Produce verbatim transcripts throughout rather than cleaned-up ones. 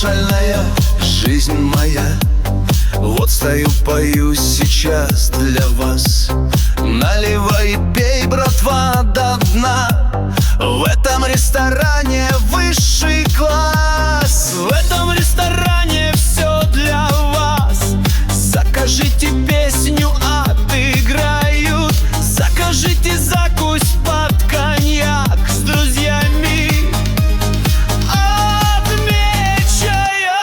шальная жизнь моя. Вот стою, пою сейчас для вас. Наливай и пей, братва, до дна. В этом ресторане высший класс. В этом ресторане все для вас. Закажите песню, отыграют. Закажите закусь под коньяк с друзьями, отмечая.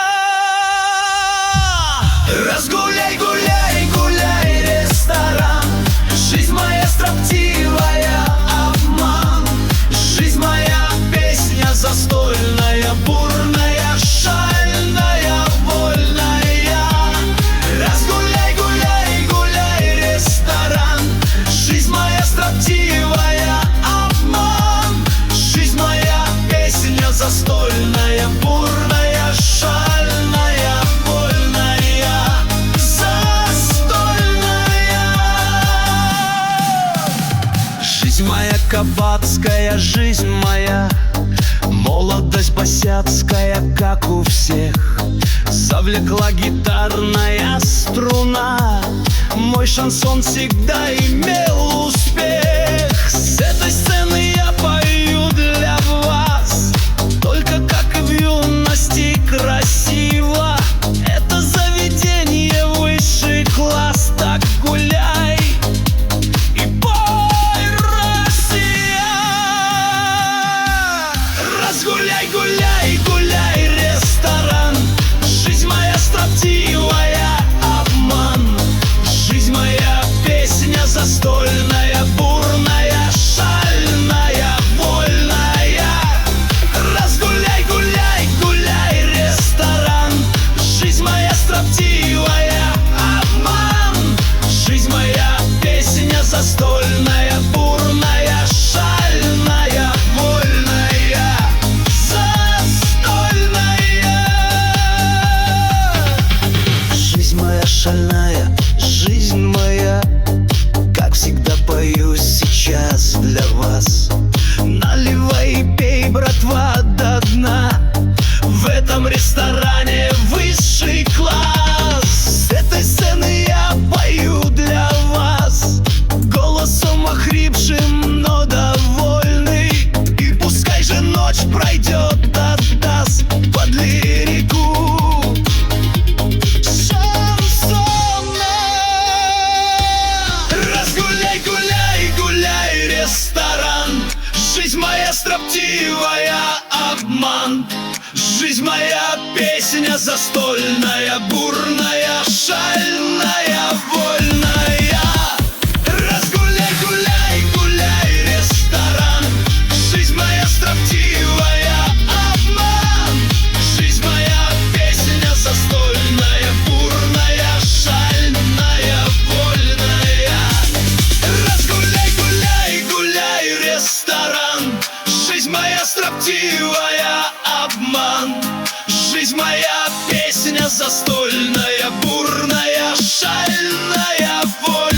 Разгуляй, гуляй, гуляй, ресторан. Жизнь моя строптивая, обман. Жизнь моя песня застольная, бурная, шальная, вольная. Разгуляй, гуляй, гуляй, ресторан. Жизнь моя строптивая, обман. Жизнь моя песня застольная, бурная, шальная, вольная, застольная. Жизнь моя кабацкая, жизнь моя. Молодость босяцкая, как у всех. Завлекла гитарная струна. Мой шансон всегда имел успех. С этой сцены я пою для вас. Только как и в юности красиво. Это заведение высший класс. Так гуляй и пой, Россия. Разгуляй, гуляй, гуляй, ресторан. Жизнь моя строптивая, обман. Жизнь моя песня застольная, бурная, шальная, вольная. Разгуляй, гуляй, гуляй, ресторан. Жизнь моя строптивая, обман. Жизнь моя песня застольная, бурная, шальная, вольная, застольная. Жизнь моя шальная, жизнь моя. Как всегда пою сейчас для вас. Наливай и пей, братва, до дна. В этом ресторане высший класс. С этой сцены я пою для вас. Голосом охрипшим, но довольный. И пускай же ночь пройдет, отдаст под лирику шансона. Разгуляй, гуляй, гуляй, ресторан. Жизнь моя строптивая, обман. Жизнь моя песня застольная, бурная, шальная, вольная. Разгуляй, гуляй, гуляй, ресторан. Жизнь моя строптивая, обман. Жизнь моя песня застольная, бурная, шальная, вольная. Разгуляй, гуляй, гуляй, ресторан. Жизнь моя строптивая, обман. Жизнь моя песня застольная, бурная, шальная, вольная.